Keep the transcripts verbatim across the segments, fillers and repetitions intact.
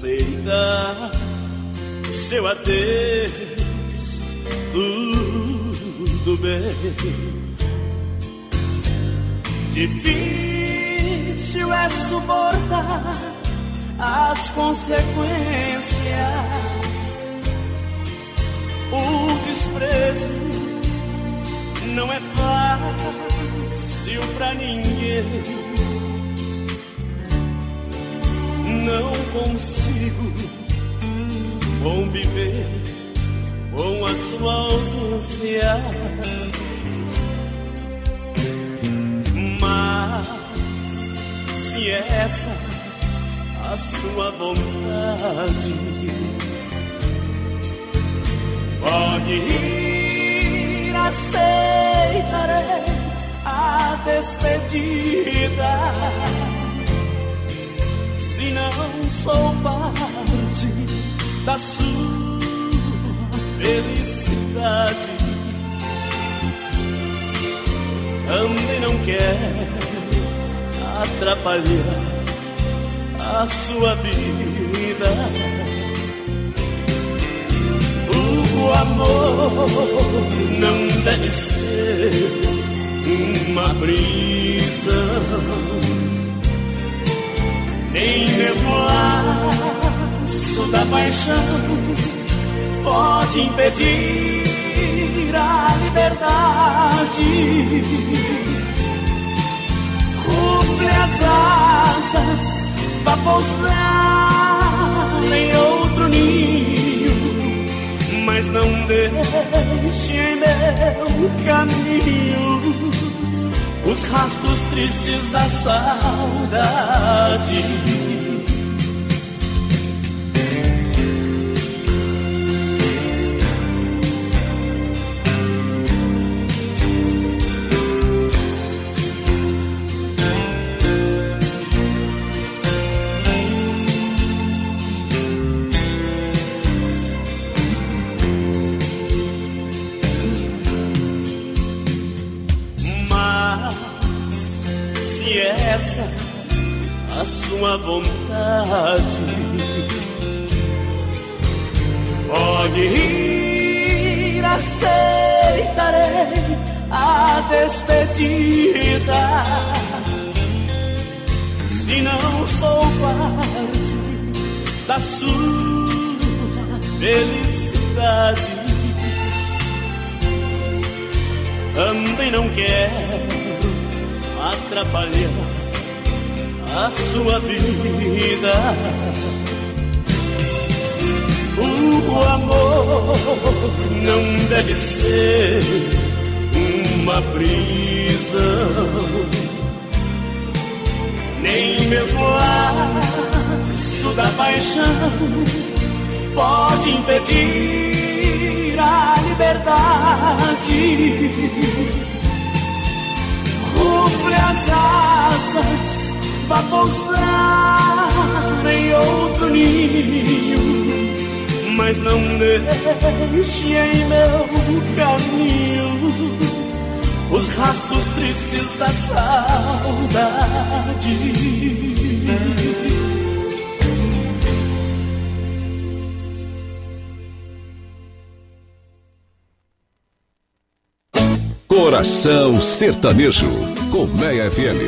aceita seu adeus, tudo bem. Difícil é suportar as consequências, o desprezo não é fácil pra ninguém. Não consigo conviver com a sua ausência, mas se é essa a sua vontade, pode ir, aceitarei a despedida. Se não sou parte da sua felicidade, também não quero atrapalhar a sua vida. O amor não deve ser uma prisão, nem mesmo o laço da paixão pode impedir a liberdade. Ruple as asas, vá pousar em outro ninho, mas não deixe em meu caminho os rastros tristes da saudade. Essa a sua vontade, pode ir, aceitarei a despedida. Se não sou parte da sua felicidade, também não quero atrapalhar a sua vida. O amor não deve ser uma prisão, nem mesmo o laço da paixão pode impedir a liberdade. Ruple as asas, vá pousar em outro ninho, mas não deixe em meu caminho os rastros tristes da saudade. Coração Sertanejo, Colmeia F M.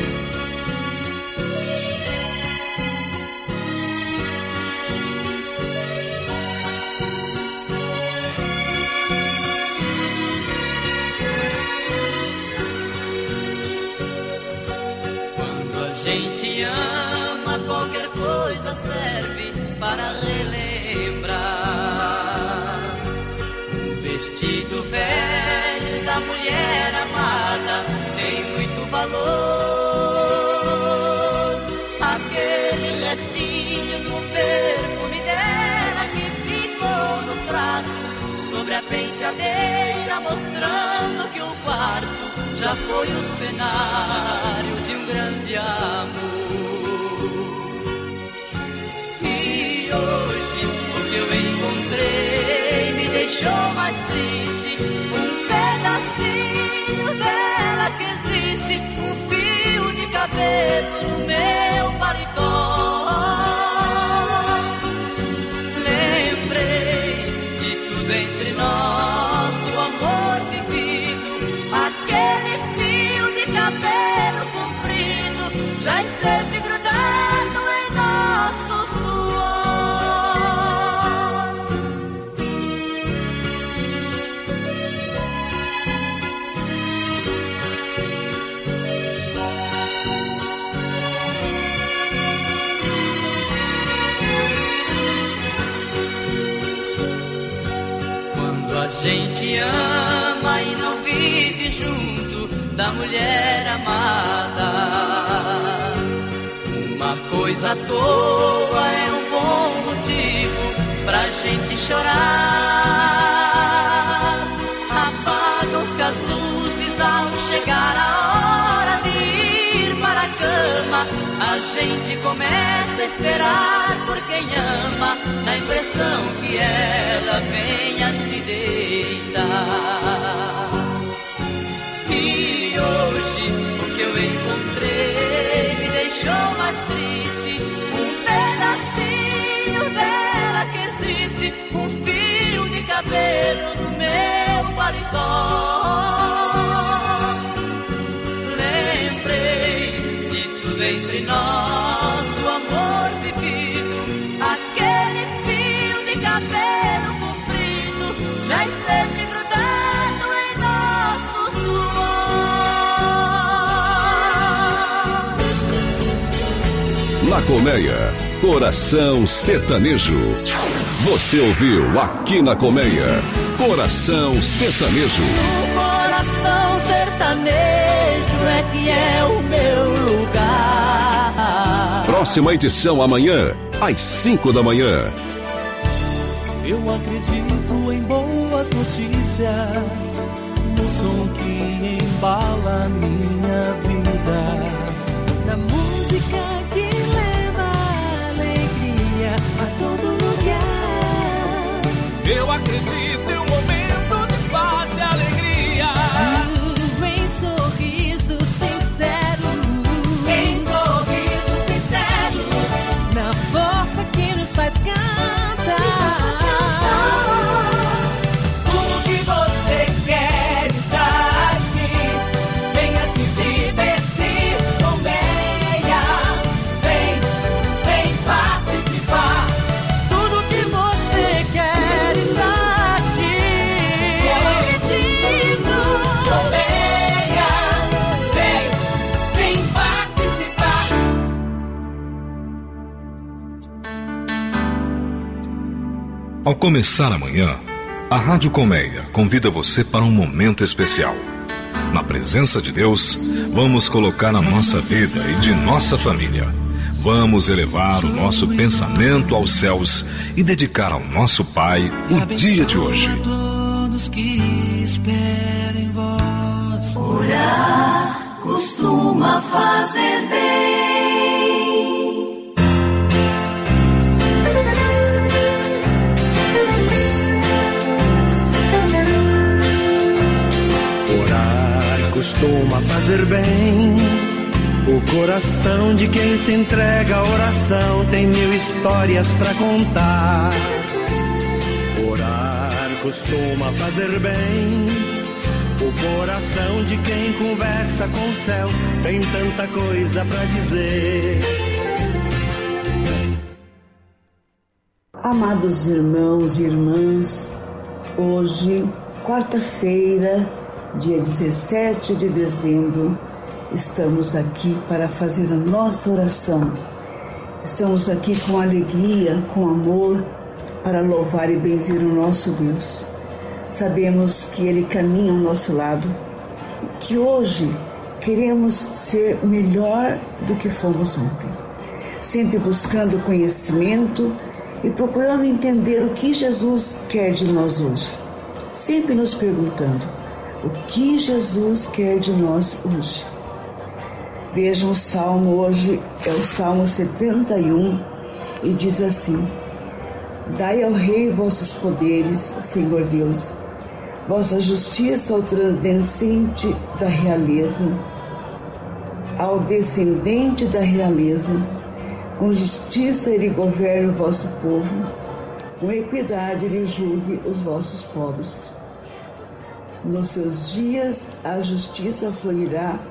Quando a gente ama, qualquer coisa serve para relembrar. Um vestido velho da mulher amada tem muito valor. Aquele restinho do perfume dela que ficou no frasco sobre a penteadeira, mostrando que o quarto já foi o cenário de um grande amor. E hoje o que eu encontrei me deixou mais triste. Um pedacinho dela que existe, um fio de cabelo no meu paletó. já esteve grudado em nosso suor. Quando a gente ama e não vive junto da mulher amada, uma coisa à toa é um bom motivo pra gente chorar. Apagam-se as luzes ao chegar a hora de ir para a cama. A gente começa a esperar por quem ama, na impressão que ela venha se deitar. E hoje o que eu encontrei me deixou mais triste. Um pedacinho dela que existe, um fio de cabelo no meu paletó. Lembrei de tudo entre nós, do amor vivido. Aquele fio de cabelo comprido já esteve grudado em nosso suor. Na Colmeia, Coração Sertanejo. Você ouviu aqui na Colmeia, Coração Sertanejo. O coração sertanejo é que é o meu lugar. Próxima edição amanhã, às cinco da manhã. Eu acredito em boas notícias, no som que embala minha vida, na música que leva alegria a todo lugar. Eu acredito em um momento de paz e alegria, hum, em sorrisos sinceros, em sorrisos sinceros, na força que nos faz cantar. Tudo que você quer está aqui, venha se divertir, Colmeia, vem, vem participar. Tudo que você quer está aqui, Eu acredito. Colmeia, vem, vem participar. Ao começar amanhã, a Rádio Colmeia convida você para um momento especial. Na presença de Deus, vamos colocar a nossa vida e de nossa família. Vamos elevar o nosso pensamento aos céus e dedicar ao nosso Pai o dia de hoje. Todos que esperam em vós. Orar costuma fazer bem. Orar costuma fazer bem. O coração de quem se entrega à oração tem mil histórias pra contar. Orar costuma fazer bem. O coração de quem conversa com o céu tem tanta coisa pra dizer. Amados irmãos e irmãs, hoje, quarta-feira, dia dezessete de dezembro, estamos aqui para fazer a nossa oração. Estamos aqui com alegria, com amor, para louvar e benzer o nosso Deus. Sabemos que Ele caminha ao nosso lado, que hoje queremos ser melhor do que fomos ontem, sempre buscando conhecimento e procurando entender o que Jesus quer de nós hoje, sempre nos perguntando o que Jesus quer de nós hoje. Vejam, o salmo hoje é o Salmo setenta e um e diz assim: Dai ao rei vossos poderes, Senhor Deus, vossa justiça ao transcendente da realeza, ao descendente da realeza. Com justiça ele governa o vosso povo, com equidade ele julgue os vossos pobres. Nos seus dias a justiça florirá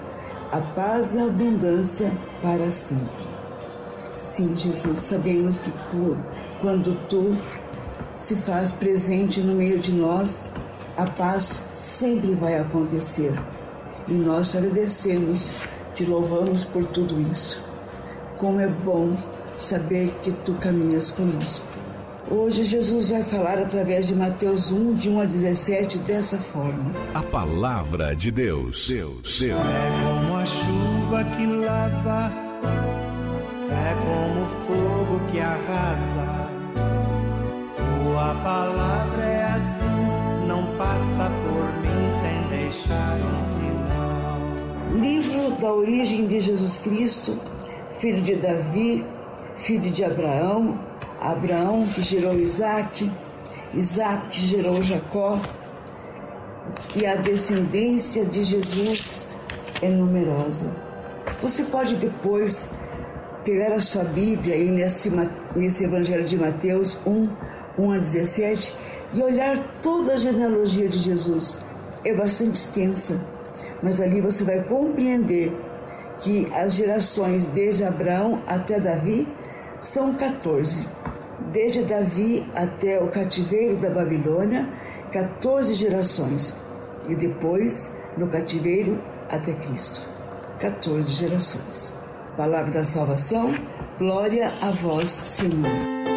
a paz e a abundância para sempre. Sim, Jesus, sabemos que tu, quando tu se faz presente no meio de nós, a paz sempre vai acontecer. E nós te agradecemos, te louvamos por tudo isso. Como é bom saber que tu caminhas conosco. Hoje Jesus vai falar através de Mateus um, de um a dezessete, dessa forma. A palavra de Deus. Deus, Deus. É como a chuva que lava, é como o fogo que arrasa. Tua palavra é assim, não passa por mim sem deixar um sinal. Livro da origem de Jesus Cristo, filho de Davi, filho de Abraão, Abraão que gerou Isaac, Isaac que gerou Jacó, e a descendência de Jesus é numerosa. Você pode depois pegar a sua Bíblia aí nesse, nesse Evangelho de Mateus um, um a dezessete e olhar toda a genealogia de Jesus. É bastante extensa, mas ali você vai compreender que as gerações desde Abraão até Davi são quatorze. Desde Davi até o cativeiro da Babilônia, quatorze gerações. E depois, no cativeiro, até Cristo. quatorze gerações. Palavra da salvação, glória a vós, Senhor.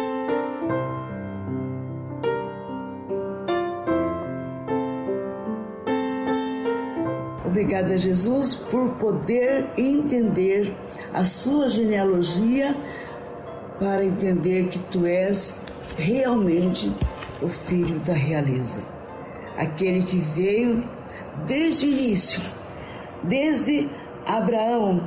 Obrigada, Jesus, por poder entender a sua genealogia, para entender que tu és realmente o Filho da realeza. Aquele que veio desde o início, desde Abraão,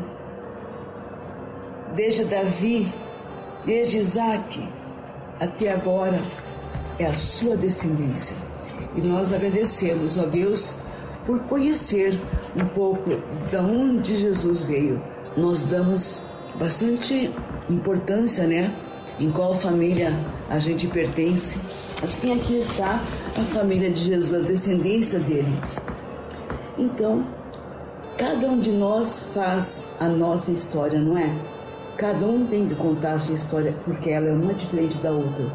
desde Davi, desde Isaac, até agora, é a sua descendência. E nós agradecemos, ó Deus, por conhecer um pouco de onde Jesus veio. Nós damos bastante importância, né? Em qual família a gente pertence. Assim aqui está a família de Jesus, a descendência dele. Então, cada um de nós faz a nossa história, não é? Cada um tem que contar a sua história, porque ela é uma diferente da outra.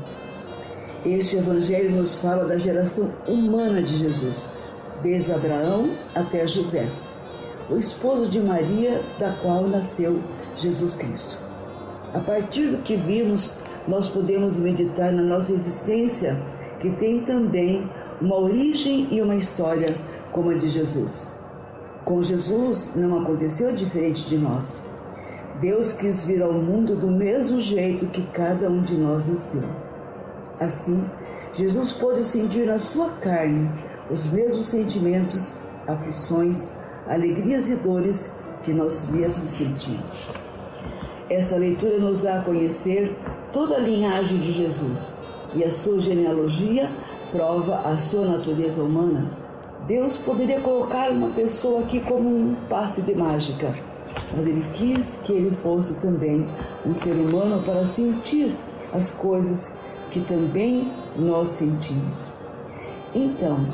Este evangelho nos fala da geração humana de Jesus, desde Abraão até José, o esposo de Maria, da qual nasceu Jesus Cristo. A partir do que vimos, nós podemos meditar na nossa existência, que tem também uma origem e uma história como a de Jesus. Com Jesus não aconteceu diferente de nós. Deus quis vir ao mundo do mesmo jeito que cada um de nós nasceu. Assim, Jesus pôde sentir na sua carne os mesmos sentimentos, aflições, alegrias e dores que nós mesmos sentimos. Essa leitura nos dá a conhecer toda a linhagem de Jesus e a sua genealogia prova a sua natureza humana. Deus poderia colocar uma pessoa aqui como um passe de mágica, mas Ele quis que ele fosse também um ser humano para sentir as coisas que também nós sentimos. Então,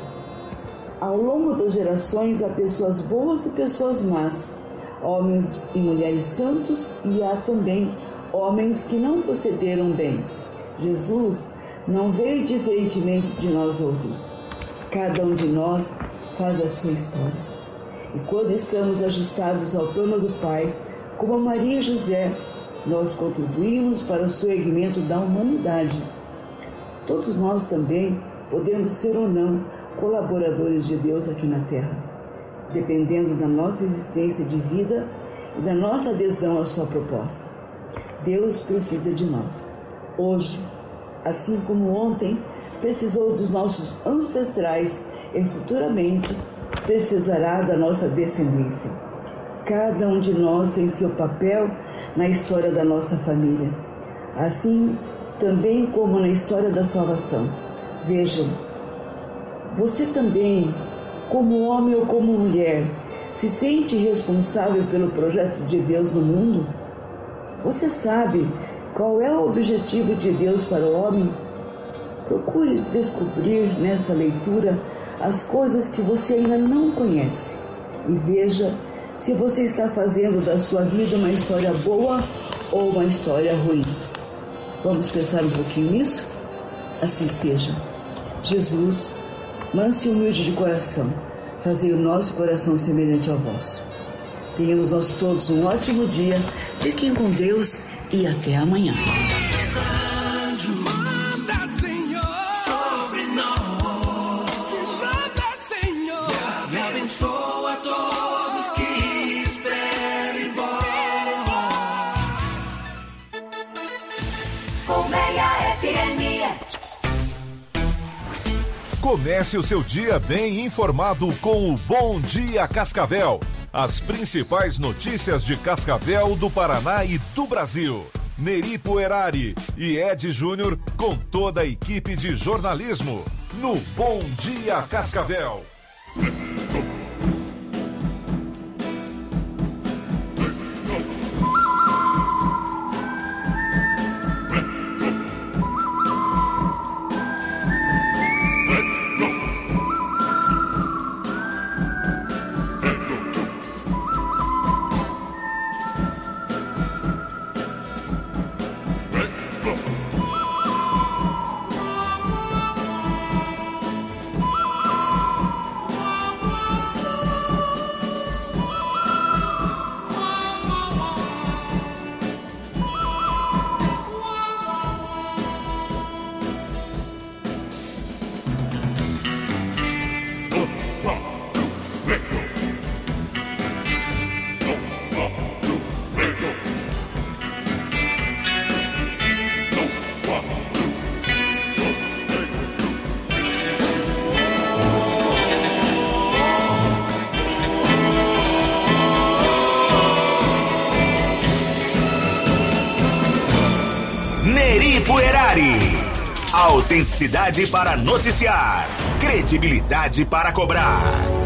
ao longo das gerações há pessoas boas e pessoas más, homens e mulheres santos, e há também homens que não procederam bem. Jesus não veio diferentemente de nós outros. Cada um de nós faz a sua história. E quando estamos ajustados ao plano do Pai, como Maria e José, nós contribuímos para o surgimento da humanidade. Todos nós também podemos ser ou não colaboradores de Deus aqui na Terra, dependendo da nossa existência de vida e da nossa adesão à sua proposta. Deus precisa de nós. Hoje, assim como ontem, precisou dos nossos ancestrais e futuramente precisará da nossa descendência. Cada um de nós tem seu papel na história da nossa família, assim também como na história da salvação. Vejam, você também, como homem ou como mulher, se sente responsável pelo projeto de Deus no mundo? Você sabe qual é o objetivo de Deus para o homem? Procure descobrir nessa leitura as coisas que você ainda não conhece e veja se você está fazendo da sua vida uma história boa ou uma história ruim. Vamos pensar um pouquinho nisso? Assim seja. Jesus, manso e humilde de coração, fazei o nosso coração semelhante ao vosso. Tenhamos nós todos um ótimo dia, fiquem com Deus e até amanhã. Comece o seu dia bem informado com o Bom Dia Cascavel. As principais notícias de Cascavel, do Paraná e do Brasil. Neri Puerari e Ed Júnior com toda a equipe de jornalismo no Bom Dia Cascavel. Neri Puerari. Autenticidade para noticiar. Credibilidade para cobrar.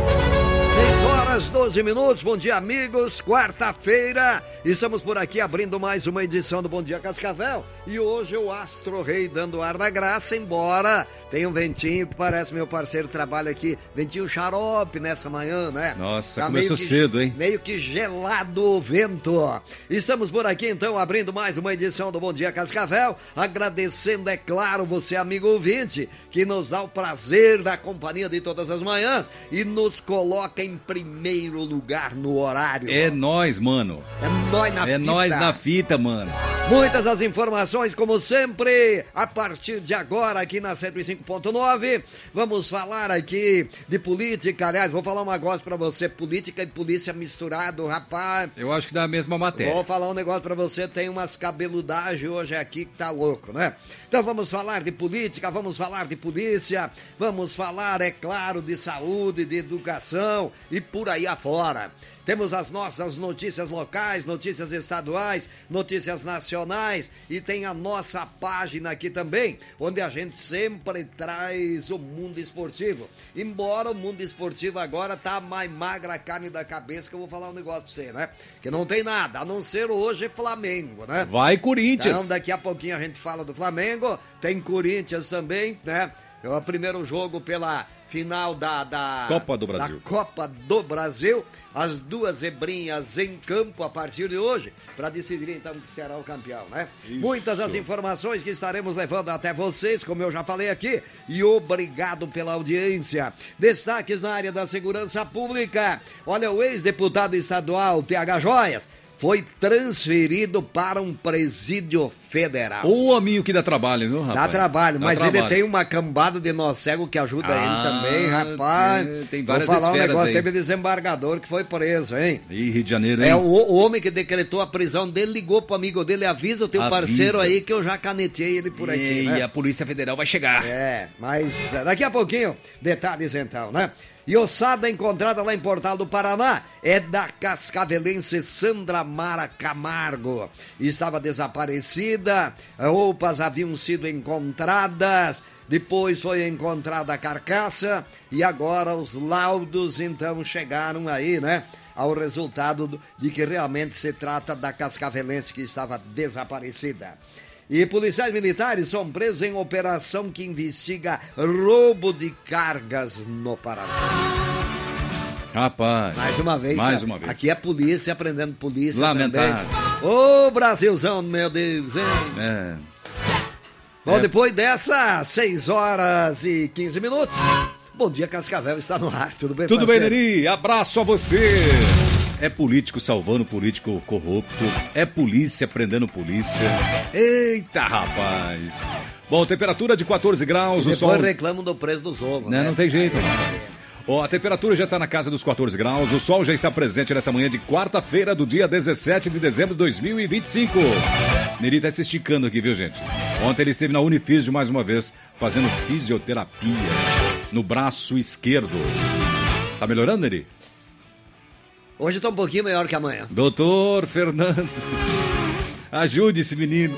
seis horas, doze minutos. Bom dia, amigos. Quarta-feira. Estamos por aqui abrindo mais uma edição do Bom Dia Cascavel. E hoje o Astro Rei dando ar da graça, embora tenha um ventinho que parece meu parceiro trabalha aqui. Ventinho xarope nessa manhã, né? Nossa, tá começou que, cedo, hein? Meio que gelado o vento. Estamos por aqui, então, abrindo mais uma edição do Bom Dia Cascavel. Agradecendo, é claro, você, amigo ouvinte, que nos dá o prazer da companhia de todas as manhãs e nos coloca em primeiro lugar no horário. É nós, mano. É nós na é fita. É nós na fita, mano. Muitas as informações, como sempre, a partir de agora aqui na cento e cinco ponto nove. Vamos falar aqui de política. Aliás, vou falar um negócio pra você. Política e polícia misturado, rapaz. Eu acho que dá a mesma matéria. Vou falar um negócio pra você. Tem umas cabeludagens hoje aqui que tá louco, né? Então vamos falar de política, vamos falar de polícia, vamos falar, é claro, de saúde, de educação e por aí afora. Temos as nossas notícias locais, notícias estaduais, notícias nacionais e tem a nossa página aqui também, onde a gente sempre traz o mundo esportivo. Embora o mundo esportivo agora tá mais magra a carne da cabeça, que eu vou falar um negócio pra você, né? Que não tem nada, a não ser hoje Flamengo, né? Vai, Corinthians! Então daqui a pouquinho a gente fala do Flamengo, tem Corinthians também, né? É o primeiro jogo pela final da, da Copa do Brasil. Da Copa do Brasil. As duas zebrinhas em campo a partir de hoje, para decidir então que será o campeão, né? Isso. Muitas as informações que estaremos levando até vocês, como eu já falei aqui, e obrigado pela audiência. Destaques na área da segurança pública. Olha, o ex-deputado estadual T H Joias foi transferido para um presídio federal. O amigo que dá trabalho, viu, rapaz? Dá trabalho, dá mas trabalho. ele tem uma cambada de nó cego que ajuda ah, ele também, rapaz. Tem, tem várias Vou falar um negócio, aí. teve desembargador que foi preso, hein? Ih, Rio de Janeiro, hein? É, o, o homem que decretou a prisão dele ligou pro amigo dele, avisa o teu avisa. parceiro aí que eu já canetei ele por aqui, e, né? E a Polícia Federal vai chegar. É, mas daqui a pouquinho, detalhes então, né? E ossada encontrada lá em Portal do Paraná é da cascavelense Sandra Mara Camargo. Estava desaparecida, roupas haviam sido encontradas, depois foi encontrada a carcaça e agora os laudos então chegaram aí, né? Ao resultado de que realmente se trata da cascavelense que estava desaparecida. E policiais militares são presos em operação que investiga roubo de cargas no Paraná. Rapaz. Mais uma vez. Mais uma vez. Aqui é polícia aprendendo polícia. Lamentável. Ô, oh, Brasilzão, meu Deus, hein? É. Bom, é. depois dessas seis horas e quinze minutos. Bom dia, Cascavel está no ar. Tudo bem, Tudo parceiro? bem, Neri? Abraço a você. É político salvando político corrupto. É polícia prendendo polícia. Eita, rapaz. Bom, temperatura de quatorze graus. E o depois sol... reclamam do preço dos ovos, né? né? Não tem jeito, rapaz. Ó, a temperatura já está na casa dos quatorze graus. O sol já está presente nessa manhã de quarta-feira do dia dezessete de dezembro de dois mil e vinte e cinco. Neri tá se esticando aqui, viu, gente? Ontem ele esteve na Unifísio mais uma vez, fazendo fisioterapia no braço esquerdo. Tá melhorando, Neri? Hoje tá um pouquinho melhor que amanhã. Doutor Fernando, ajude esse menino.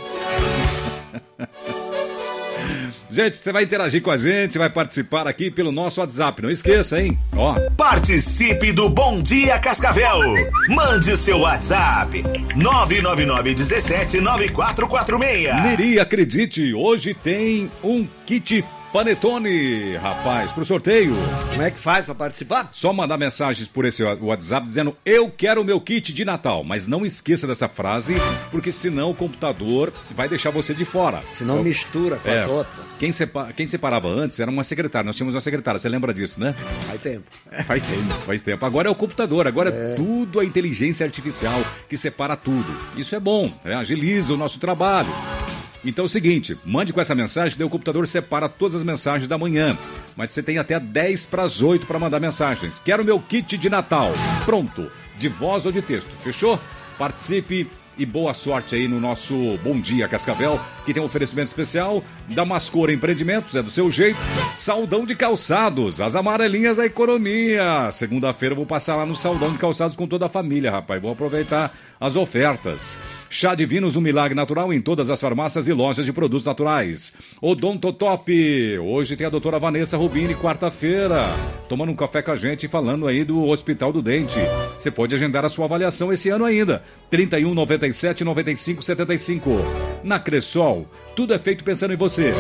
Gente, você vai interagir com a gente, vai participar aqui pelo nosso WhatsApp. Não esqueça, hein? Ó. Participe do Bom Dia Cascavel. Mande seu WhatsApp nove nove nove um sete nove quatro quatro seis. Neri, acredite, hoje tem um kit Panetone, rapaz, pro sorteio. Como é que faz pra participar? Só mandar mensagens por esse WhatsApp dizendo eu quero o meu kit de Natal. Mas não esqueça dessa frase, porque senão o computador vai deixar você de fora. Senão então, mistura com é, as outras. Quem, sepa, quem separava antes era uma secretária. Nós tínhamos uma secretária, você lembra disso, né? Faz tempo. É, faz tempo, faz tempo. Agora é o computador, agora é, é tudo a inteligência artificial que separa tudo. Isso é bom, né? Agiliza o nosso trabalho. Então é o seguinte, mande com essa mensagem, que daí o computador separa todas as mensagens da manhã. Mas você tem até dez para as oito para mandar mensagens. Quero meu kit de Natal. Pronto, de voz ou de texto. Fechou? Participe e boa sorte aí no nosso Bom Dia Cascavel, que tem um oferecimento especial da Mascor Empreendimentos, é do seu jeito. Saldão de Calçados, as amarelinhas da economia. Segunda-feira eu vou passar lá no Saldão de Calçados com toda a família, rapaz. Vou aproveitar as ofertas. Chá Divinos, um milagre natural em todas as farmácias e lojas de produtos naturais. Odontotop, hoje tem a doutora Vanessa Rubini, quarta-feira, tomando um café com a gente e falando aí do Hospital do Dente. Você pode agendar a sua avaliação esse ano ainda. trinta e um, noventa e sete, noventa e cinco, setenta e cinco. Na Cressol, tudo é feito pensando em você.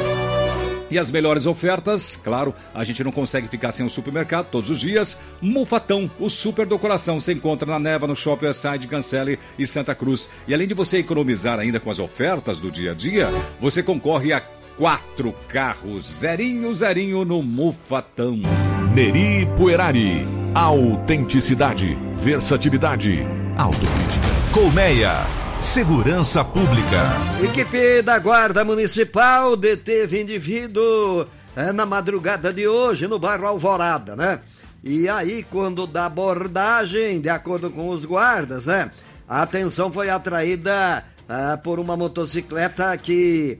E as melhores ofertas, claro, a gente não consegue ficar sem o supermercado todos os dias. Mufatão, o super do coração, se encontra na Neva, no Shopping Westside, Cancele e Santa Cruz. E além de você economizar ainda com as ofertas do dia a dia, você concorre a quatro carros zerinho, zerinho no Mufatão. Neri Puerari, autenticidade, versatilidade, autocrítica. Colmeia, segurança pública. Equipe da Guarda Municipal deteve indivíduo é, na madrugada de hoje no bairro Alvorada, né? E aí, quando da abordagem, de acordo com os guardas, né? A atenção foi atraída é, por uma motocicleta que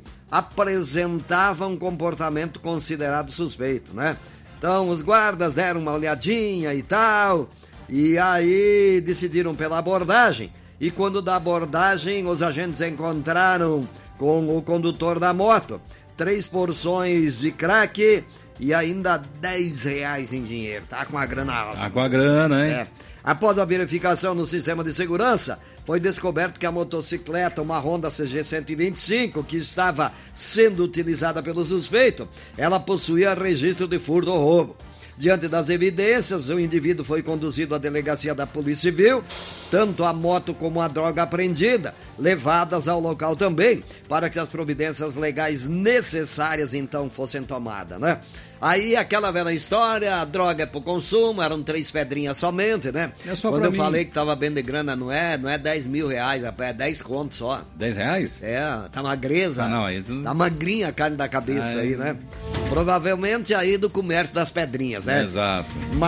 apresentava um comportamento considerado suspeito, né? Então, os guardas deram uma olhadinha e tal, e aí decidiram pela abordagem. E quando da abordagem, os agentes encontraram com o condutor da moto três porções de crack e ainda dez reais em dinheiro. Tá com a grana alta. Tá com a grana, hein? É. Após a verificação no sistema de segurança, foi descoberto que a motocicleta, uma Honda C G cento e vinte e cinco, que estava sendo utilizada pelo suspeito, ela possuía registro de furto ou roubo. Diante das evidências, o indivíduo foi conduzido à delegacia da Polícia Civil, tanto a moto como a droga apreendida, levadas ao local também, para que as providências legais necessárias então fossem tomadas, né? Aí aquela velha história, a droga é pro consumo, eram três pedrinhas somente, né? É só Quando pra eu mim. falei que tava bem de grana, não é, não é dez mil reais, rapaz, é dez contos só. dez reais? É, tá magreza. Ah, não, aí tu... Tá magrinha a carne da cabeça Ai. aí, né? Provavelmente aí do comércio das pedrinhas, né? Exato.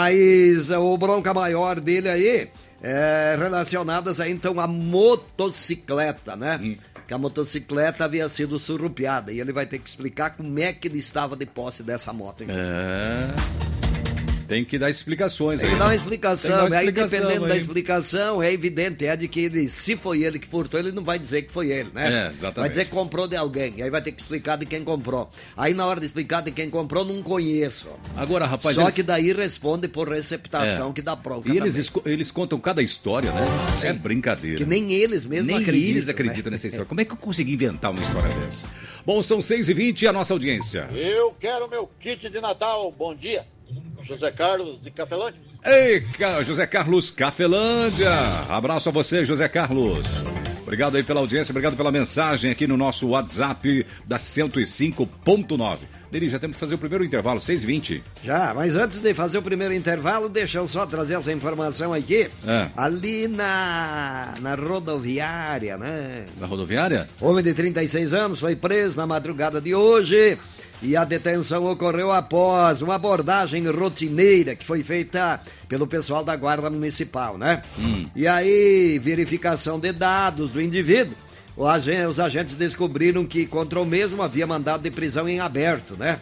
Mas o bronca maior dele aí é relacionadas aí então à motocicleta, né? Hum. Que a motocicleta havia sido surrupiada e ele vai ter que explicar como é que ele estava de posse dessa moto. Então. É... Tem que dar explicações Tem aí. que dar uma explicação, Tem que dar uma aí explicação dependendo da aí. explicação, é evidente, é de que ele, se foi ele que furtou, ele não vai dizer que foi ele, né? É, exatamente. Vai dizer que comprou de alguém, e aí vai ter que explicar de quem comprou. Aí na hora de explicar de quem comprou, não conheço. Agora, rapaz... Só eles... que daí responde por receptação, É. que dá prova. E eles, esco- eles contam cada história, né? Sim. É brincadeira. Que nem eles mesmos Nem acreditam. eles acreditam né? nessa história. Como é que eu consegui inventar uma história dessa? Bom, são seis e vinte e a nossa audiência. Eu quero meu kit de Natal. Bom dia. José Carlos de Cafelândia. Ei, José Carlos Cafelândia. Abraço a você, José Carlos. Obrigado aí pela audiência, obrigado pela mensagem aqui no nosso WhatsApp da cento e cinco ponto nove. Neri, já temos que fazer o primeiro intervalo, seis e vinte. Já, mas antes de fazer o primeiro intervalo, deixa eu só trazer essa informação aqui. É. Ali na, na rodoviária, né? Na rodoviária? Homem de trinta e seis anos foi preso na madrugada de hoje. E a detenção ocorreu após uma abordagem rotineira que foi feita pelo pessoal da Guarda Municipal, né? Hum. E aí, verificação de dados do indivíduo, os agentes descobriram que contra o mesmo havia mandado de prisão em aberto, né?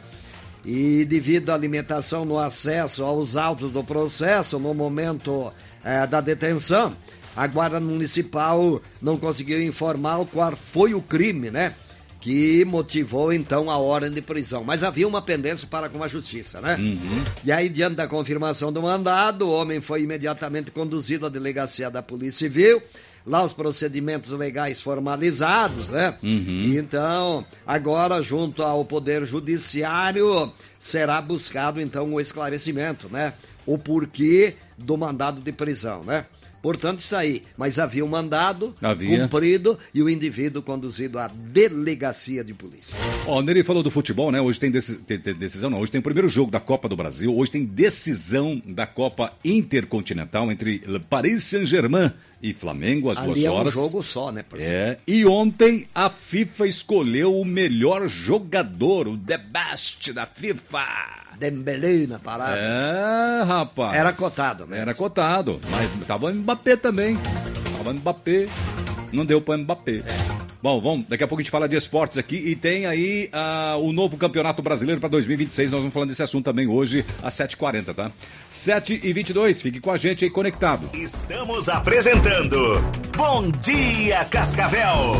E devido à limitação no acesso aos autos do processo no momento é, da detenção, a Guarda Municipal não conseguiu informar qual foi o crime, né? Que motivou, então, a ordem de prisão. Mas havia uma pendência para com a justiça, né? Uhum. E aí, diante da confirmação do mandado, o homem foi imediatamente conduzido à delegacia da Polícia Civil. Lá os procedimentos legais formalizados, né? Uhum. Então, agora, junto ao Poder Judiciário, será buscado, então, o esclarecimento, né? O porquê do mandado de prisão, né? Portanto, isso aí. Mas havia um mandado havia. cumprido e o indivíduo conduzido à delegacia de polícia. Ó, o Neri falou do futebol, né? Hoje tem, deci- tem, tem decisão, não. Hoje tem o primeiro jogo da Copa do Brasil. Hoje tem decisão da Copa Intercontinental entre Paris Saint-Germain e Flamengo, às Ali duas horas. É um jogo só, né, parceiro? É. E ontem a FIFA escolheu o melhor jogador, o The Best da FIFA. Dembélé na parada. É, rapaz. Era cotado, né? Era cotado, mas tava o Mbappé também. Tava o Mbappé. Não deu para Mbappé. É. Bom, vamos, daqui a pouco a gente fala de esportes aqui e tem aí uh, o novo Campeonato Brasileiro para dois mil e vinte e seis. Nós vamos falando desse assunto também hoje às sete e quarenta, tá? sete e vinte e dois, fique com a gente aí conectado. Estamos apresentando Bom Dia Cascavel.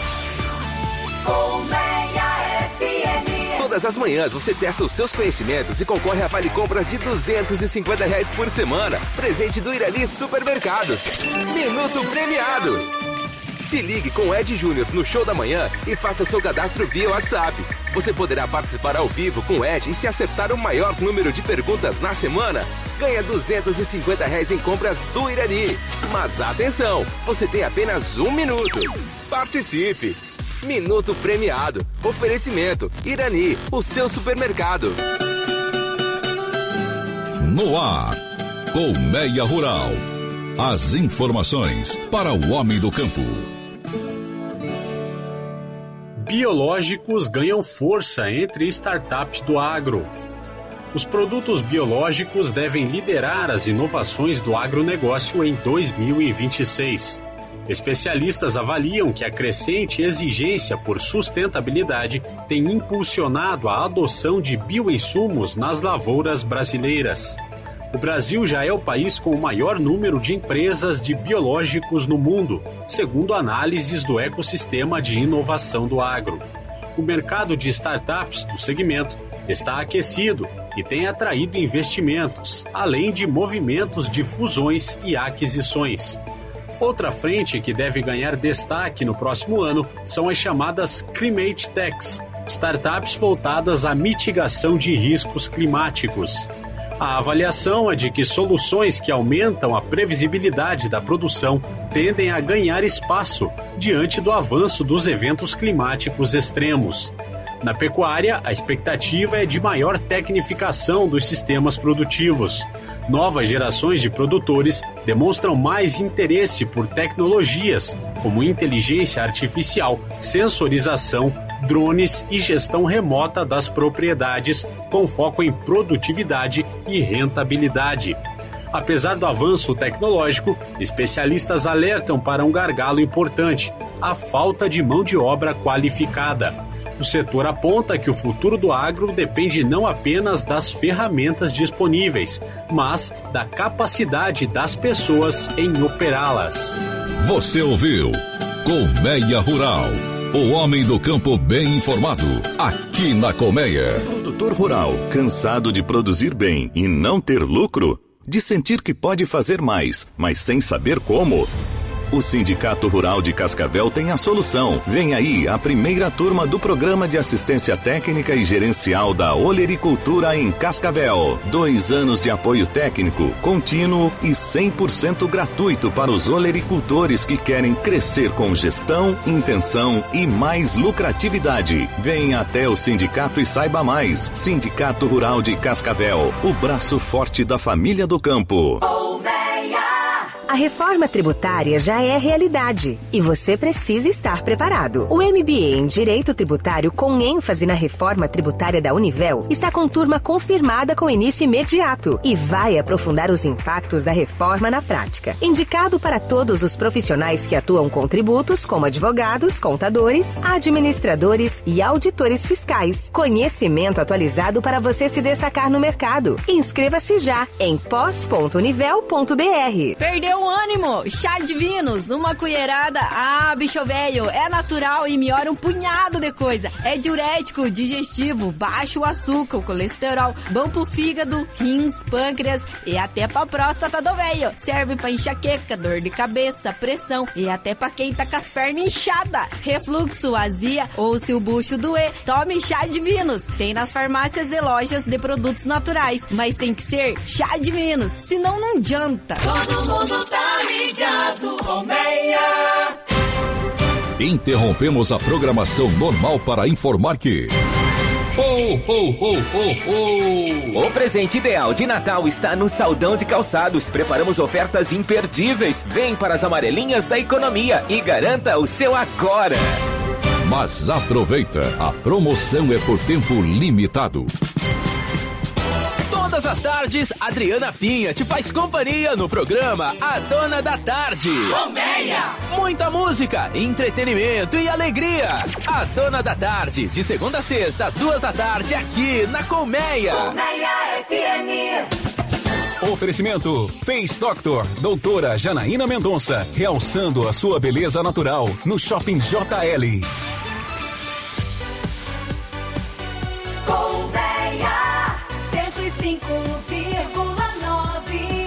Todas as manhãs você testa os seus conhecimentos e concorre a vale compras de duzentos e cinquenta reais por semana. Presente do Irani Supermercados. Minuto premiado. Se ligue com o Ed Júnior no Show da Manhã e faça seu cadastro via WhatsApp. Você poderá participar ao vivo com o Ed e se acertar o maior número de perguntas na semana, ganha duzentos e cinquenta reais em compras do Irani. Mas atenção, você tem apenas um minuto. Participe! Minuto premiado. Oferecimento Irani, o seu supermercado. No ar, Colmeia Rural. As informações para o homem do campo. Biológicos ganham força entre startups do agro. Os produtos biológicos devem liderar as inovações do agronegócio em dois mil e vinte e seis. Especialistas avaliam que a crescente exigência por sustentabilidade tem impulsionado a adoção de bioinsumos nas lavouras brasileiras. O Brasil já é o país com o maior número de empresas de biológicos no mundo, segundo análises do ecossistema de inovação do agro. O mercado de startups do segmento está aquecido e tem atraído investimentos, além de movimentos de fusões e aquisições. Outra frente que deve ganhar destaque no próximo ano são as chamadas Climate Techs, startups voltadas à mitigação de riscos climáticos. A avaliação é de que soluções que aumentam a previsibilidade da produção tendem a ganhar espaço diante do avanço dos eventos climáticos extremos. Na pecuária, a expectativa é de maior tecnificação dos sistemas produtivos. Novas gerações de produtores demonstram mais interesse por tecnologias como inteligência artificial, sensorização, drones e gestão remota das propriedades, com foco em produtividade e rentabilidade. Apesar do avanço tecnológico, especialistas alertam para um gargalo importante: a falta de mão de obra qualificada. O setor aponta que o futuro do agro depende não apenas das ferramentas disponíveis, mas da capacidade das pessoas em operá-las. Você ouviu Colmeia Rural. O homem do campo bem informado, aqui na Colmeia. Produtor rural, cansado de produzir bem e não ter lucro? De sentir que pode fazer mais, mas sem saber como? O Sindicato Rural de Cascavel tem a solução. Vem aí a primeira turma do Programa de Assistência Técnica e Gerencial da Olericultura em Cascavel. Dois anos de apoio técnico, contínuo e cem por cento gratuito para os olericultores que querem crescer com gestão, intenção e mais lucratividade. Venha até o sindicato e saiba mais. Sindicato Rural de Cascavel, o braço forte da família do campo. A reforma tributária já é realidade e você precisa estar preparado. O M B A em Direito Tributário, com ênfase na reforma tributária da Univel, está com turma confirmada com início imediato e vai aprofundar os impactos da reforma na prática. Indicado para todos os profissionais que atuam com tributos, como advogados, contadores, administradores e auditores fiscais. Conhecimento atualizado para você se destacar no mercado. Inscreva-se já em pós ponto univel ponto b r. Perdeu o ânimo? Chá Divinos, uma colherada. Ah, bicho velho, é natural e melhora um punhado de coisa. É diurético, digestivo, baixo o açúcar, o colesterol, bom pro fígado, rins, pâncreas e até pra próstata do velho. Serve pra enxaqueca, dor de cabeça, pressão e até pra quem tá com as pernas inchadas, refluxo, azia ou se o bucho doer. Tome Chá Divinos. Tem nas farmácias e lojas de produtos naturais, mas tem que ser Chá Divinos, senão não adianta. Todo mundo tá ligado, Colmeia. Interrompemos a programação normal para informar que... Oh, oh, oh, oh, oh. O presente ideal de Natal está no Saldão de Calçados. Preparamos ofertas imperdíveis. Vem para as amarelinhas da economia e garanta o seu agora. Mas aproveita, a promoção é por tempo limitado. Todas as tardes, Adriana Pinha te faz companhia no programa A Dona da Tarde. Colmeia! Muita música, entretenimento e alegria. A Dona da Tarde, de segunda a sexta, às duas da tarde, aqui na Colmeia. Colmeia F M. Oferecimento Face Doctor, doutora Janaína Mendonça, realçando a sua beleza natural no Shopping J L. Colmeia cento e cinco vírgula nove.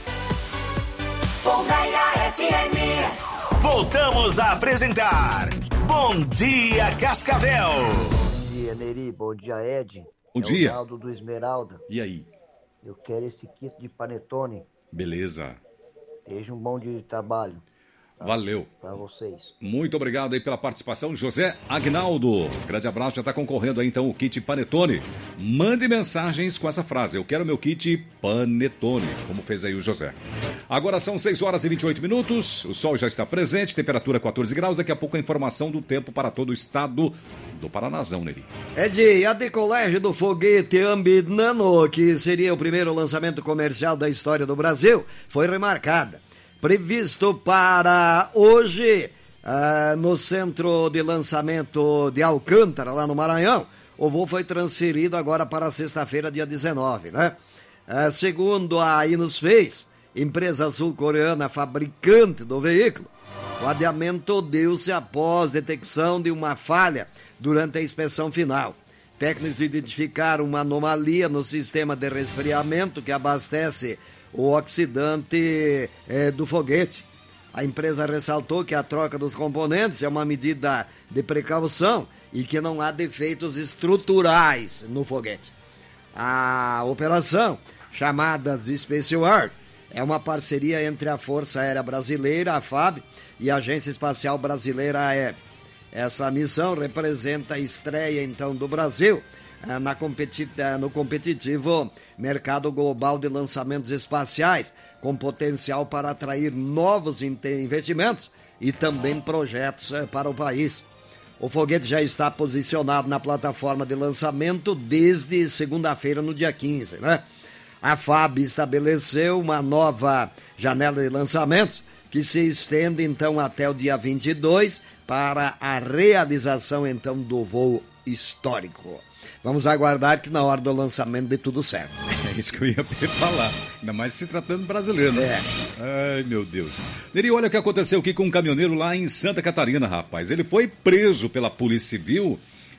Colmeia F M. Voltamos a apresentar Bom Dia Cascavel. Bom dia, Neri. Bom dia, Ed. Bom é dia. O Naldo do Esmeralda. E aí? Eu quero esse kit de panetone. Beleza. Seja um bom dia de trabalho. Valeu. Para vocês. Muito obrigado aí pela participação, José Agnaldo. Grande abraço, já está concorrendo aí então o kit Panetone. Mande mensagens com essa frase: eu quero meu kit Panetone, como fez aí o José. Agora são seis horas e vinte e oito minutos, o sol já está presente, temperatura quatorze graus, daqui a pouco a informação do tempo para todo o estado do Paranazão, Neri. É de a decolagem do foguete Ambinano, que seria o primeiro lançamento comercial da história do Brasil, foi remarcada. Previsto para hoje, ah, no centro de lançamento de Alcântara, lá no Maranhão, o voo foi transferido agora para sexta-feira, dia dezenove, né? Ah, segundo a Inuspace, empresa sul-coreana fabricante do veículo, o adiamento deu-se após detecção de uma falha durante a inspeção final. Técnicos identificaram uma anomalia no sistema de resfriamento que abastece o oxidante é, do foguete. A empresa ressaltou que a troca dos componentes é uma medida de precaução e que não há defeitos estruturais no foguete. A operação, chamada Space World, é uma parceria entre a Força Aérea Brasileira, a F A B, e a Agência Espacial Brasileira Aérea. Essa missão representa a estreia, então, do Brasil Na competi- no competitivo mercado global de lançamentos espaciais, com potencial para atrair novos investimentos e também projetos para o país. O foguete já está posicionado na plataforma de lançamento desde segunda-feira, no dia quinze, né? A F A B estabeleceu uma nova janela de lançamentos que se estende, então, até o dia vinte e dois para a realização, então, do voo histórico. Vamos aguardar que na hora do lançamento dê tudo certo. É isso que eu ia falar. Ainda mais se tratando de brasileiro, né? É. Ai, meu Deus. Neri, olha o que aconteceu aqui com um caminhoneiro lá em Santa Catarina, rapaz. Ele foi preso pela Polícia Civil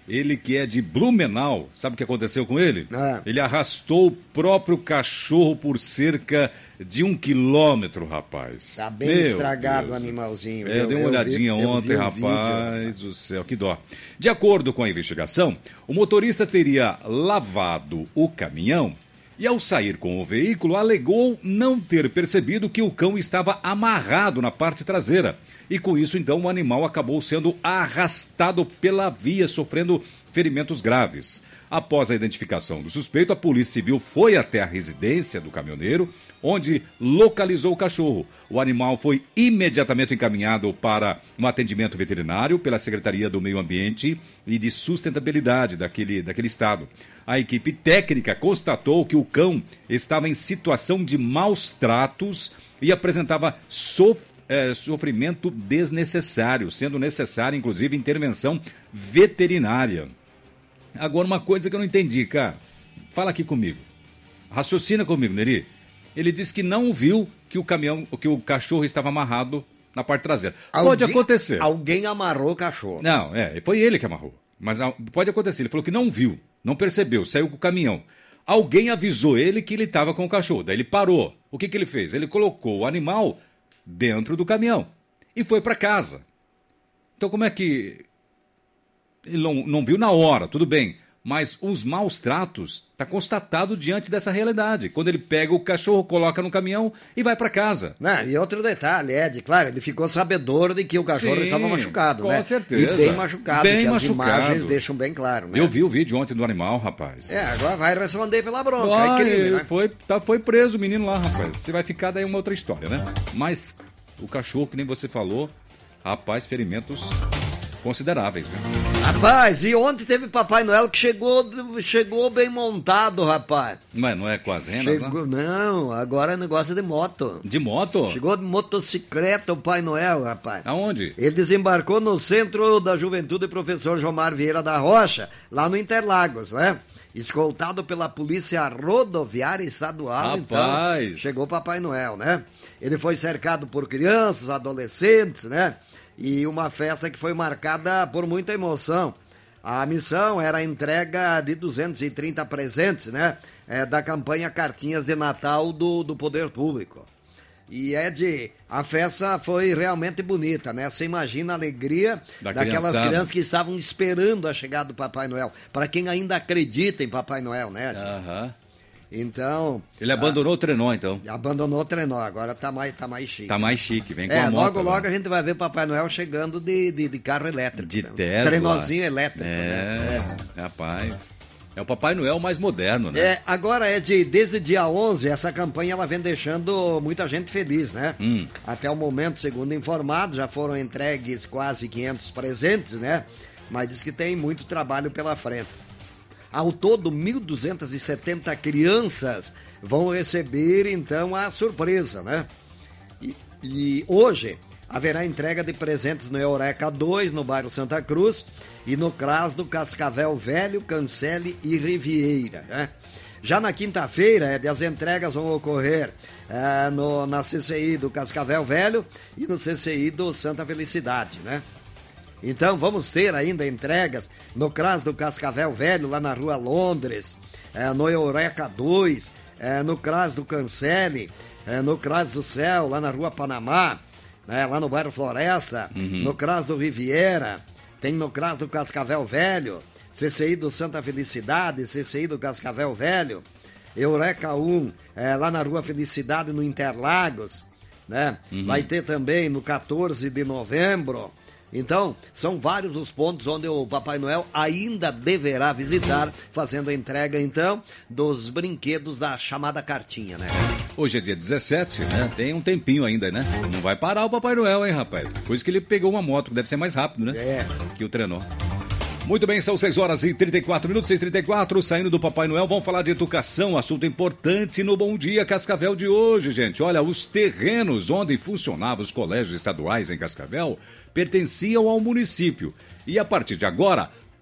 Ele que é de Blumenau, sabe o que aconteceu com ele? É. Ele arrastou o próprio cachorro por cerca de um quilômetro, rapaz. Tá bem Meu estragado Deus. o animalzinho. É, eu dei uma olhadinha vi, ontem, vi um rapaz vídeo, do céu, que dó. De acordo com a investigação, o motorista teria lavado o caminhão e, ao sair com o veículo, alegou não ter percebido que o cão estava amarrado na parte traseira. E com isso, então, o animal acabou sendo arrastado pela via, sofrendo ferimentos graves. Após a identificação do suspeito, a Polícia Civil foi até a residência do caminhoneiro, onde localizou o cachorro. O animal foi imediatamente encaminhado para um atendimento veterinário pela Secretaria do Meio Ambiente e de Sustentabilidade daquele, daquele estado. A equipe técnica constatou que o cão estava em situação de maus tratos e apresentava sofrimento. É, sofrimento desnecessário, sendo necessária, inclusive, intervenção veterinária. Agora, uma coisa que eu não entendi, cara. Fala aqui comigo. Raciocina comigo, Neri. Ele disse que não viu que o caminhão, que o cachorro estava amarrado na parte traseira. Alguém, pode acontecer. Alguém amarrou o cachorro. Não, é, foi ele que amarrou. Mas pode acontecer. Ele falou que não viu, não percebeu, saiu com o caminhão. Alguém avisou ele que ele estava com o cachorro. Daí ele parou. O que, que ele fez? Ele colocou o animal dentro do caminhão e foi para casa. Então como é que ele não, não viu na hora, tudo bem, mas os maus tratos está constatado diante dessa realidade. Quando ele pega o cachorro, coloca no caminhão e vai para casa. Não, e outro detalhe, Ed, claro, ele ficou sabedor de que o cachorro Sim, estava machucado, com né? certeza. E bem machucado, Bem que machucado. as imagens deixam bem claro, né? Eu vi o vídeo ontem do animal, rapaz. É, agora vai responder pela bronca, Ah, é crime, né? foi, tá, foi preso o menino lá, rapaz. Se vai ficar, daí é uma outra história, né? Mas o cachorro, que nem você falou, rapaz, ferimentos consideráveis, viu? Rapaz, e ontem teve Papai Noel que chegou, chegou bem montado, rapaz. Mas não é com as renas, Chegou, não, agora é negócio de moto. De moto? Chegou de motocicleta o Pai Noel, rapaz. Aonde? Ele desembarcou no Centro da Juventude Professor Jomar Vieira da Rocha, lá no Interlagos, né? Escoltado pela Polícia Rodoviária Estadual, Rapaz. então chegou Papai Noel, né? Ele foi cercado por crianças, adolescentes, né? E uma festa que foi marcada por muita emoção. A missão era a entrega de duzentos e trinta presentes, né? É, da campanha Cartinhas de Natal do, do Poder Público. E é de... A festa foi realmente bonita, né? Você imagina a alegria Da daquelas criançada. crianças que estavam esperando a chegada do Papai Noel. Para quem ainda acredita em Papai Noel, né? Aham. Então... Ele abandonou o trenó, então. Abandonou o trenó, agora tá mais, tá mais chique. Tá mais chique, vem com É, a moto. logo, né? logo a gente vai ver Papai Noel chegando de, de, de carro elétrico. De né? Tesla. Trenózinho elétrico, É, né? rapaz. É o Papai Noel mais moderno, né? É, agora é de, desde dia onze, essa campanha ela vem deixando muita gente feliz, né? Hum. Até o momento, segundo informado, já foram entregues quase quinhentos presentes, né? Mas diz que tem muito trabalho pela frente. Ao todo, mil duzentas e setenta crianças vão receber, então, a surpresa, né? E, e hoje haverá entrega de presentes no Eureka dois, no bairro Santa Cruz, e no C R A S do Cascavel Velho, Cancele e Riviera, né? Já na quinta-feira, é, as entregas vão ocorrer é, no, na C C I do Cascavel Velho e no C C I do Santa Felicidade, né? Então vamos ter ainda entregas no C R A S do Cascavel Velho, lá na Rua Londres, é, no Eureka dois, é, no C R A S do Cancele, é, no C R A S do Céu, lá na Rua Panamá, né, lá no bairro Floresta, Uhum. no C R A S do Riviera, tem no C R A S do Cascavel Velho, C C I do Santa Felicidade, C C I do Cascavel Velho, Eureka um, é, lá na Rua Felicidade, no Interlagos, né? Uhum. Vai ter também no quatorze de novembro. Então, são vários os pontos onde o Papai Noel ainda deverá visitar, fazendo a entrega, então, dos brinquedos da chamada cartinha, né? Hoje é dia dezessete, né? Tem um tempinho ainda, né? Não vai parar o Papai Noel, hein, rapaz? Por isso que ele pegou uma moto, que deve ser mais rápido, né? É. Que o trenó. Muito bem, são seis horas e trinta e quatro minutos, seis e trinta e quatro, saindo do Papai Noel, vamos falar de educação, assunto importante no Bom Dia Cascavel de hoje, gente. Olha, os terrenos onde funcionavam os colégios estaduais em Cascavel pertenciam ao município. E a partir de agora,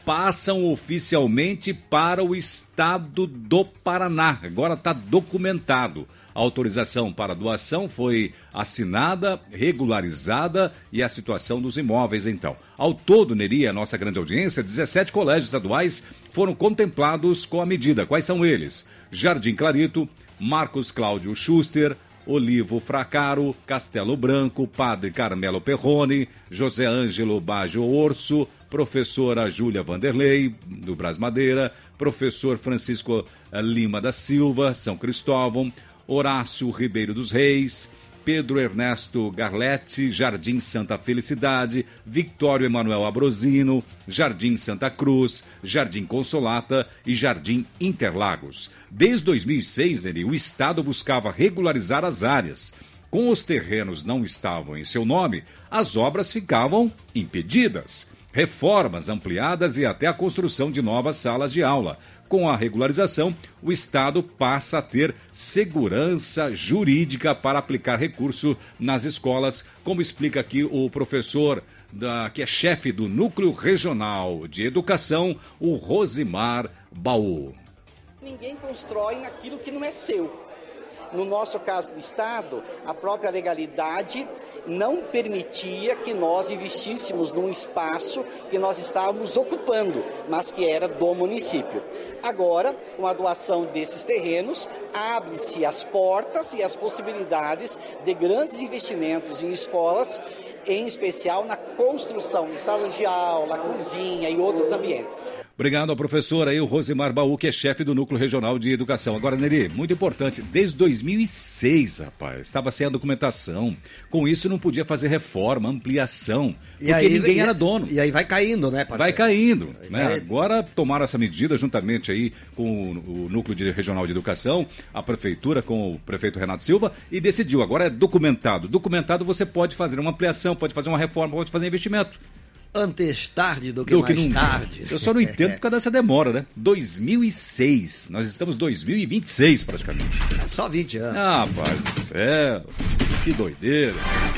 passam oficialmente para o estado do Paraná. Agora está documentado. A autorização para doação foi assinada, regularizada e a situação dos imóveis, então. Ao todo, Neri, a nossa grande audiência, dezessete colégios estaduais foram contemplados com a medida. Quais são eles? Jardim Clarito, Marcos Cláudio Schuster, Olivo Fracaro, Castelo Branco, Padre Carmelo Perrone, José Ângelo Baggio Orso, professora Júlia Vanderlei, do Brás Madeira, professor Francisco Lima da Silva, São Cristóvão, Horácio Ribeiro dos Reis, Pedro Ernesto Garletti, Jardim Santa Felicidade, Victório Emanuel Abrosino, Jardim Santa Cruz, Jardim Consolata e Jardim Interlagos. Desde dois mil e seis, Neri, o Estado buscava regularizar as áreas. Com os terrenos não estavam em seu nome, as obras ficavam impedidas. Reformas ampliadas e até a construção de novas salas de aula. Com a regularização, o Estado passa a ter segurança jurídica para aplicar recurso nas escolas, como explica aqui o professor da, que é chefe do Núcleo Regional de Educação, o Rosimar Baú. Ninguém constrói naquilo que não é seu. No nosso caso do Estado, a própria legalidade não permitia que nós investíssemos num espaço que nós estávamos ocupando, mas que era do município. Agora, com a doação desses terrenos, abre-se as portas e as possibilidades de grandes investimentos em escolas, em especial na construção de salas de aula, cozinha e outros ambientes. Obrigado ao professor aí, o Rosimar Baú, que é chefe do Núcleo Regional de Educação. Agora, Neri, muito importante, desde dois mil e seis, rapaz, estava sem a documentação. Com isso, não podia fazer reforma, ampliação, E porque aí, ninguém e, era dono. E aí vai caindo, né, parceiro? Vai caindo, Aí né? vai... Agora tomaram essa medida juntamente aí com o Núcleo de Regional de Educação, a Prefeitura com o prefeito Renato Silva, e decidiu, agora é documentado. Documentado você pode fazer uma ampliação, pode fazer uma reforma, pode fazer investimento. Antes tarde do que do mais que não... tarde. Eu só não entendo por causa dessa demora, né? dois mil e seis, nós estamos em dois mil e vinte e seis praticamente. Só vinte anos. Ah, pai do céu, que doideira.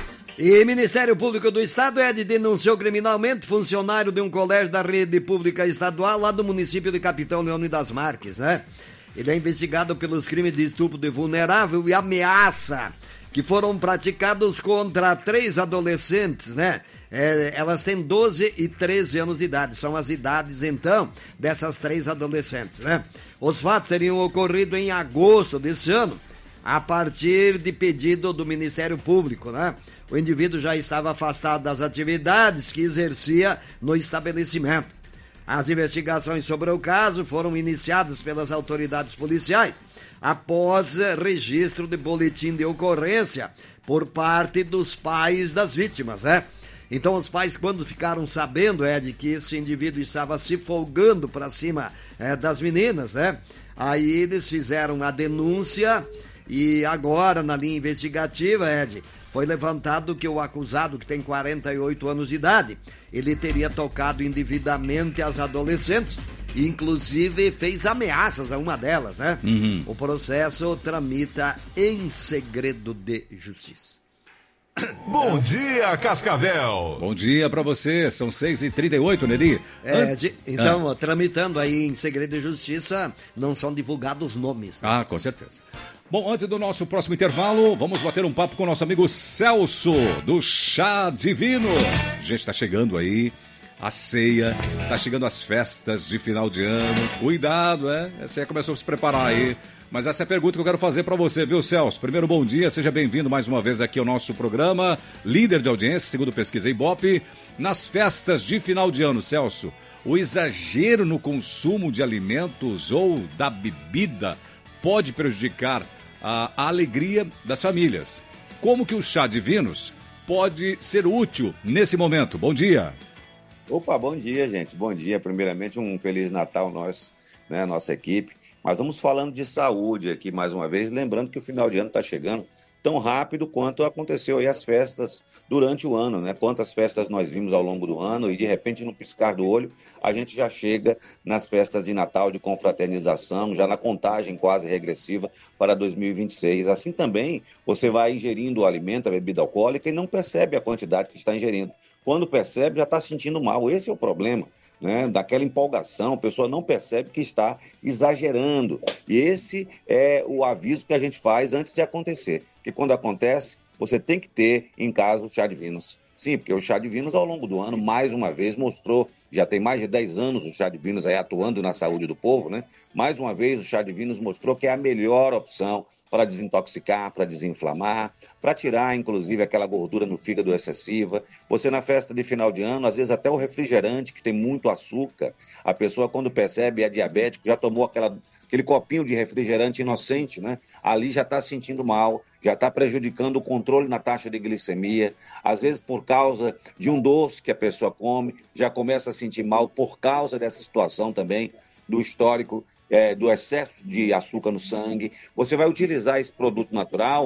E Ministério Público do Estado, Ed, denunciou criminalmente funcionário de um colégio da rede pública estadual lá do município de Capitão Leônidas Marques, né? Ele é investigado pelos crimes de estupro de vulnerável e ameaça que foram praticados contra três adolescentes, né? É, elas têm doze e treze anos de idade, são as idades, então, dessas três adolescentes, né? Os fatos teriam ocorrido em agosto desse ano, a partir de pedido do Ministério Público, né? O indivíduo já estava afastado das atividades que exercia no estabelecimento. As investigações sobre o caso foram iniciadas pelas autoridades policiais após registro de boletim de ocorrência por parte dos pais das vítimas, né? Então os pais, quando ficaram sabendo, é, de que esse indivíduo estava se folgando para cima é, das meninas, né? Aí eles fizeram a denúncia e agora, na linha investigativa, Ed, foi levantado que o acusado, que tem quarenta e oito anos de idade, ele teria tocado indevidamente as adolescentes, e inclusive fez ameaças a uma delas, né? Uhum. O processo tramita em segredo de justiça. Bom dia, Cascavel! Bom dia pra você, são seis e trinta e oito, Neri. É, de, então, ah. ó, tramitando aí em segredo de justiça, não são divulgados nomes. Né? Ah, com certeza. Bom, antes do nosso próximo intervalo, vamos bater um papo com o nosso amigo Celso, do Chá Divinos. Gente, tá chegando aí a ceia, tá chegando as festas de final de ano. Cuidado, é? Você já começou a se preparar aí. Mas essa é a pergunta que eu quero fazer para você, viu, Celso? Primeiro, bom dia, seja bem-vindo mais uma vez aqui ao nosso programa, líder de audiência, segundo pesquisa Ibope. Nas festas de final de ano, Celso, o exagero no consumo de alimentos ou da bebida pode prejudicar a, a alegria das famílias. Como que o Chá Divinos pode ser útil nesse momento? Bom dia. Opa, bom dia, gente. Bom dia. Primeiramente, um Feliz Natal nós, né, nossa equipe. Mas vamos falando de saúde aqui mais uma vez, lembrando que o final de ano está chegando tão rápido quanto aconteceu aí as festas durante o ano, né? Quantas festas nós vimos ao longo do ano e de repente no piscar do olho a gente já chega nas festas de Natal, de confraternização, já na contagem quase regressiva para dois mil e vinte e seis. Assim também você vai ingerindo o alimento, a bebida alcoólica e não percebe a quantidade que está ingerindo. Quando percebe, já está sentindo mal. Esse é o problema, né? Daquela empolgação, a pessoa não percebe que está exagerando. E esse é o aviso que a gente faz antes de acontecer. Que quando acontece, você tem que ter em casa o chá de Vinos. Sim, porque o chá de Vinos, ao longo do ano, mais uma vez mostrou, já tem mais de dez anos o chá de Vinos aí atuando na saúde do povo, né? Mais uma vez o chá de Vinos mostrou que é a melhor opção para desintoxicar, para desinflamar, para tirar, inclusive, aquela gordura no fígado excessiva. Você na festa de final de ano, às vezes até o refrigerante, que tem muito açúcar, a pessoa quando percebe é diabético, já tomou aquela, aquele copinho de refrigerante inocente, né? Ali já está sentindo mal, já está prejudicando o controle na taxa de glicemia, às vezes por causa de um doce que a pessoa come, já começa a sentir mal por causa dessa situação também, do histórico, é, do excesso de açúcar no sangue. Você vai utilizar esse produto natural